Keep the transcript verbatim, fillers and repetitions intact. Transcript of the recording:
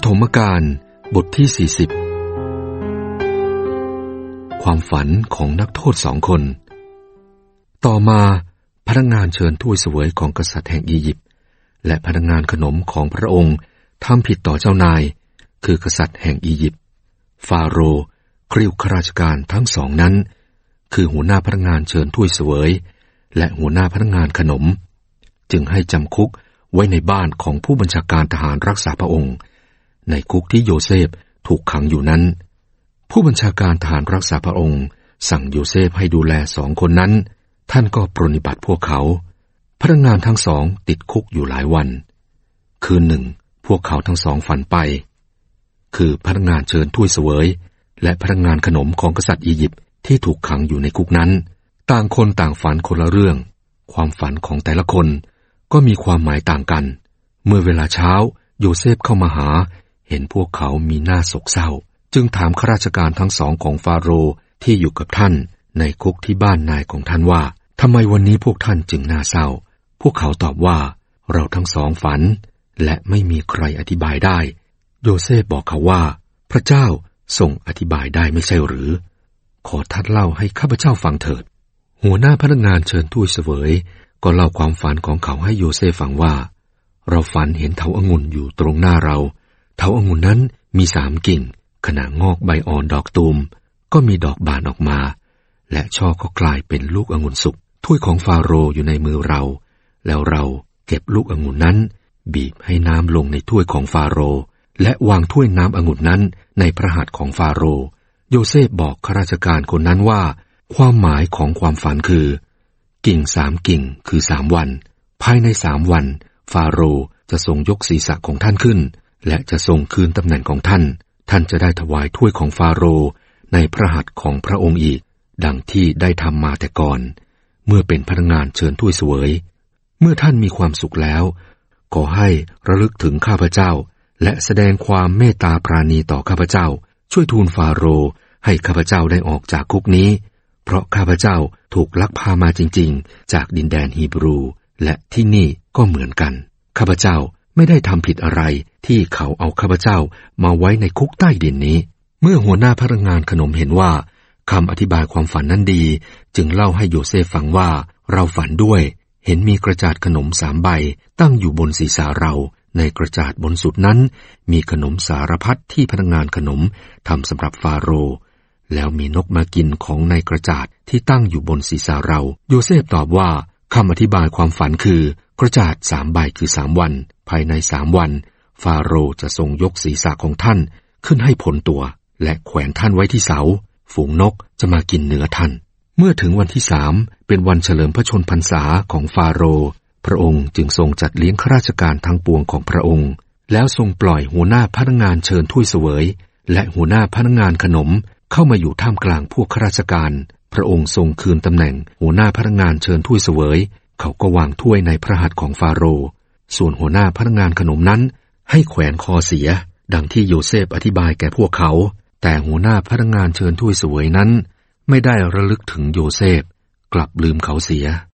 ฐมกาลบทที่สี่สิบความฝันของนักโทษสองคนต่อมาพนักงานเชิญถ้วยเสวยของกษัตริย์แห่งอียิปต์และพนักงานขนมของพระองค์ทำผิดต่อเจ้านายคือกษัตริย์แห่งอียิปต์ฟาโรห์คริวข้าราชการทั้งสองนั้นคือหัวหน้าพนักงานเชิญถ้วยเสวยและหัวหน้าพนักงานขนมจึงให้จำคุกไว้ในบ้านของผู้บัญชาการทหารรักษาพระองค์ในคุกที่โยเซฟถูกขังอยู่นั้นผู้บัญชาการทหารรักษาพระองค์สั่งโยเซฟให้ดูแลสองคนนั้นท่านก็ปรนนิบัติพวกเขาพนักงานทั้งสองติดคุกอยู่หลายวันคืนหนึ่งพวกเขาทั้งสองฝันไปคือพนักงานเชิญถ้วยเสวยและพนักงานขนมของกษัตริย์อียิปต์ที่ถูกขังอยู่ในคุกนั้นต่างคนต่างฝันคนละเรื่องความฝันของแต่ละคนก็มีความหมายต่างกันเมื่อเวลาเช้าโยเซฟเข้ามาหาเห็นพวกเขามีหน้าโศกเศร้าจึงถามข้าราชการทั้งสองของฟาโรห์ที่อยู่กับท่านในคุกที่บ้านนายของท่านว่าทำไมวันนี้พวกท่านจึงน่าเศร้าพวกเขาตอบว่าเราทั้งสองฝันและไม่มีใครอธิบายได้โยเซฟบอกเขาว่าพระเจ้าทรงอธิบายได้ไม่ใช่หรือขอท่านเล่าให้ข้าพเจ้าฟังเถิดหัวหน้าพนักงานเชิญถ้วยเสวยก็เล่าความฝันของเขาให้โยเซฟฟังว่าเราฝันเห็นเถาองุ่นอยู่ตรงหน้าเราเถาองุ่นนั้นมีสามกิ่งขณะงอกใบอ่อนดอกตูมก็มีดอกบานออกมาและช่อก็กลายเป็นลูกองุ่นสุกถ้วยของฟาโรห์อยู่ในมือเราแล้วเราเก็บลูกองุ่นนั้นบีบให้น้ำลงในถ้วยของฟาโรห์และวางถ้วยน้ำองุ่นนั้นในพระหัตถ์ของฟาโรห์โยเซฟบอกข้าราชการคนนั้นว่าความหมายของความฝันคือกิ่งสามกิ่งคือสามวันภายในสามวันฟาโรห์จะทรงยกศีรษะของท่านขึ้นและจะทรงคืนตำแหน่งของท่านท่านจะได้ถวายถ้วยของฟาโรห์ในพระหัตถ์ของพระองค์อีกดังที่ได้ทำมาแต่ก่อนเมื่อเป็นพนักงานเชิญถ้วยเสวยเมื่อท่านมีความสุขแล้วขอให้ระลึกถึงข้าพเจ้าและแสดงความเมตตาปราณีต่อข้าพเจ้าช่วยทูลฟาโรห์ให้ข้าพเจ้าได้ออกจากคุกนี้เพราะข้าพเจ้าถูกลักพามาจริงๆจากดินแดนฮีบรูและที่นี่ก็เหมือนกันข้าพเจ้าไม่ได้ทำผิดอะไรที่เขาเอาข้าพเจ้ามาไว้ในคุกใต้ดินนี้เมื่อหัวหน้าพนักงานขนมเห็นว่าคำอธิบายความฝันนั้นดีจึงเล่าให้โยเซฟฟังว่าเราฝันด้วยเห็นมีกระจาดขนมสามใบตั้งอยู่บนศีรษะเราในกระจาดบนสุดนั้นมีขนมสารพัดที่พนักงานขนมทำสำหรับฟาโรห์แล้วมีนกมากินของในกระจาดที่ตั้งอยู่บนศีรษะเราโยเซฟตอบว่าคำอธิบายความฝันคือกระจาดสามใบคือสามวันภายในสามวันฟาโรห์จะทรงยกศีรษะของท่านขึ้นให้พ้นตัวและแขวนท่านไว้ที่เสาฝูงนกจะมากินเนื้อท่านเมื่อถึงวันที่สามเป็นวันเฉลิมพระชนมพรรษาของฟาโรห์พระองค์จึงทรงจัดเลี้ยงข้าราชการทั้งปวงของพระองค์แล้วทรงปล่อยหัวหน้าพนักงานเชิญถ้วยเสวยและหัวหน้าพนักงานขนมเข้ามาอยู่ท่ามกลางพวกข้าราชการพระองค์ทรงคืนตำแหน่งหัวหน้าพนักงานเชิญถ้วยเสวยเขาก็วางถ้วยในพระหัตถ์ของฟาโรห์ส่วนหัวหน้าพนักงานขนมนั้นให้แขวนคอเสียดังที่โยเซฟอธิบายแก่พวกเขาแต่หัวหน้าพนักงานเชิญถ้วยเสวยนั้นไม่ได้ระลึกถึงโยเซฟกลับลืมเขาเสีย